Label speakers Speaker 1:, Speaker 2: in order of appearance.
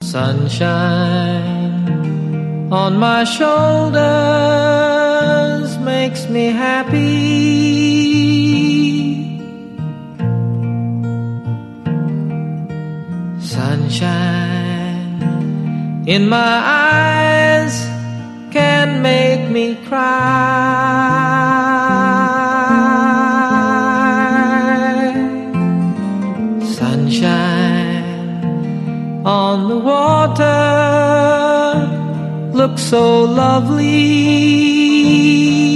Speaker 1: Sunshine on my shoulders makes me happy. Sunshine in my eyes can make me cry. Sunshine on the water looks so lovely.